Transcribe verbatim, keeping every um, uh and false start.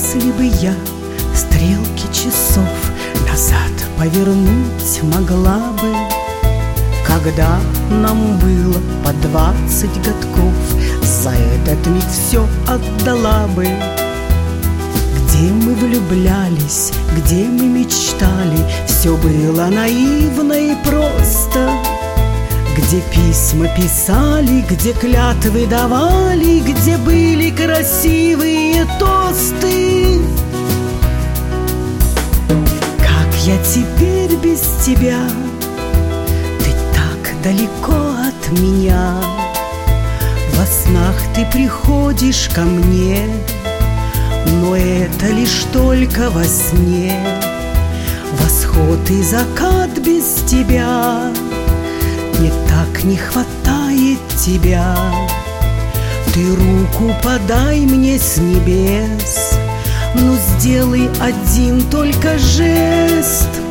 Если бы я стрелки часов назад повернуть могла бы, когда нам было по двадцать годков, за этот миг все отдала бы. Где мы влюблялись, где мы мечтали, все было наивно и просто. Где письма писали, где клятвы давали, где были красивые тосты. Как я теперь без тебя? Ты так далеко от меня. Во снах ты приходишь ко мне, но это лишь только во сне. Восход и закат без тебя. Мне так не хватает тебя. Ты руку подай мне с небес, но сделай один только жест.